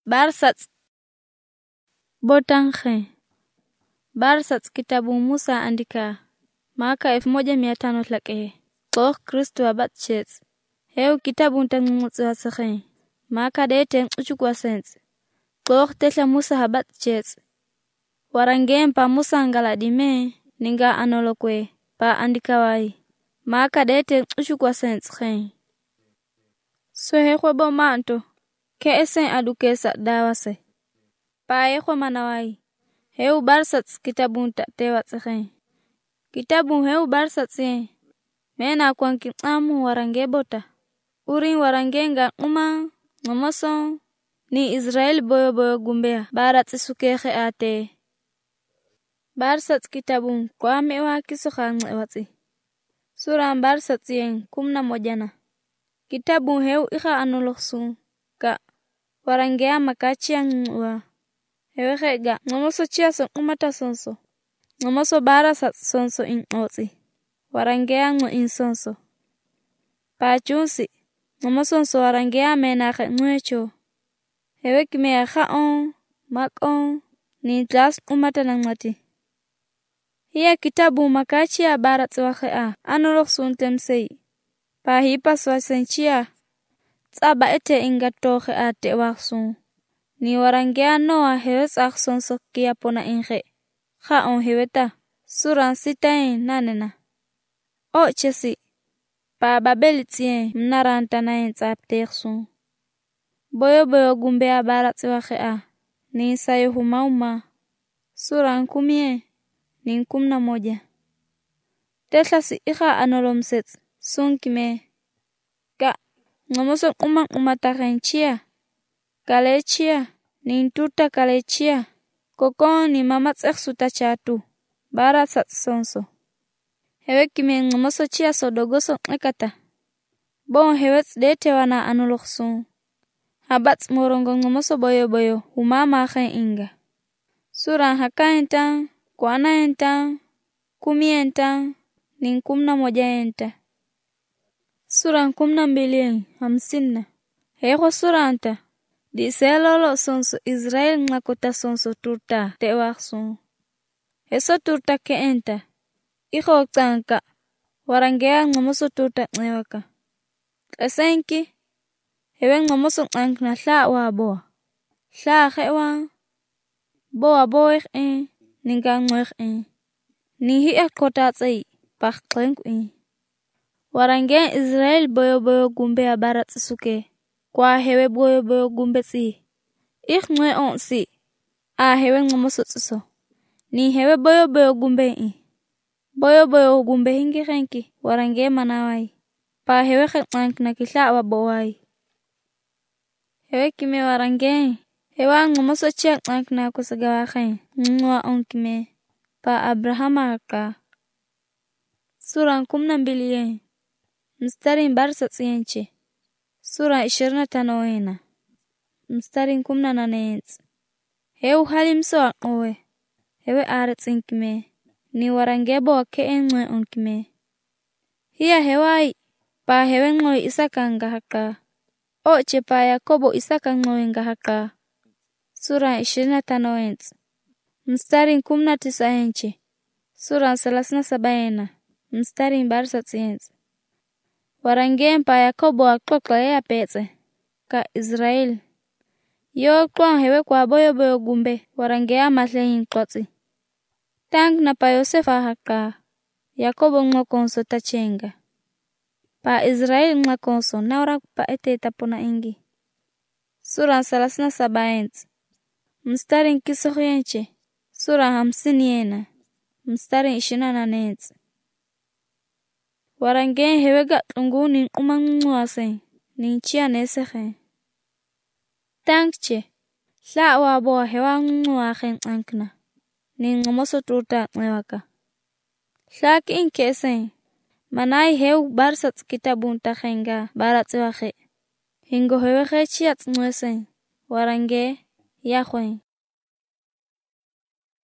Barsats Botankhe. Barsats kitabu Musa andika mwaka 1500 Kristo abatchets. Heu kitabu ntangutsu wasakhe mwaka dete uchukua sense. Tesla Musa habatchets. Warangempa Musa ngaladime ninga anolokwe pa andika wai. Mwaka dete uchukua sense khe. Sohe kwa bomanto ke esen adukesa dawase. Pa kwa manawai. Heu barsats kitabu ntatewa tsekhe. Kitabu heu barsats ye. Mena kwa nkiamu warangebota. Urin warangenga ngomoso ni Israel boyo gumbea. Baratsi sukekhe ate. Barsats kitabu kwa mewa kisoka ngewati. Sura barsats ye 11. Kitabu heu ika anoloksu. Ka warangea makachia ngwa. Hewega ngomoso chiaso umata sonso. Ngomoso barsats sonso inoti. Warangea ngo insonso. Pachunsi ngomoso warangea menakhe ngwecho. Heweki mea khaon, makon, ni tlas umata nangmati. Hiya kitabu makachia baratsi wakhea anoloksu ntemsei. Pa hipa swasenchia. Tsaba ete ingatoke ate waksu. Ni warangea noa hewes aksonso kia pona inge. Khaon heweta. Suran sitain nanena. O chesi. Pa babelitien mnaranta na entsapteksu. Boyo gumbea baratsi wakhea. Ni sayo humauma. Suran kumie. Ni 11. Tesla si ika anolomsets. Sunkime. Ka ngomoso umatakhenchia. Kalechia. Ni ntuta kalechia. Kokon ni mamatseksu tachatu. Baratsats sonso. Heweki me ngomoso chia sodogoso ekata. Bon hewets dete wana anoloksu. Habats morongo ngomoso boyo. Humama khen inga. Suran haka enta. Kwana enta. Kumi enta. Ni 11 enta. Suran 12 50. Heko suranta. Di selolo sonso Israel ngakota sonso turta te waksu. Eso turta ke enta. Iko tsanka. Warangea ngomoso turta ngewaka. Esenki. Hewe ngomoso ngankna hla waboa. Hla hewa. Boa ninga ngwek Ni hiya kota tsai. Paklenku Warangea Israel boyo gumbea baratsi suke. Kwa hewe boyo gumbetsi. Ngwe onsi. Hewe ngomoso tsuso. Ni hewe boyo gumbe Boyo gumbe hingi khenki. Warangea manawai. Pa hewe khenk na kihla wabowai. Hewe kime warangea. Hewa ngomoso chia khenk na kusagawa khen. Ngwa onkime. Pa Abrahama ka. Sura 12. Mstari barsats yenche. Sura 25. Mstari 18. Heu halimso owe. Hewe aretsinkime. Ni warangebo wake ngwe onkime. Hiya hewai. Pa hewe ngwe Isaka ngahaka. Oche pa Yakobo Isaka ngwe ngahaka. Sura 25. Mstari 19 yenche. Sura 37. Mstari barsats yenche. Warangempa Yakobo akokla ya petse. Ka Israel. Yo kwa hewe kwa boyo gumbe. Warangea matlehin klotsi. Tank na pa Yosefa haka. Yakobo ngokonso tachenga. Pa Israel ngokonso naura pa ete tapona ingi. Sura 37. Mstari nkisohuyenche. Sura 50. Mstari 28. Warangea hewega tunguni umangwase. Ni chia nesekhe. Tankche. Hla waboa hewa ngwakhen ankna. Ni ngomoso turta ngewaka. Hla ki inkesen. Manai heu barsats kitabu ntakhenga baratsi wakhe. Hingo hewe chiats ngwesen. Warangea yahwen.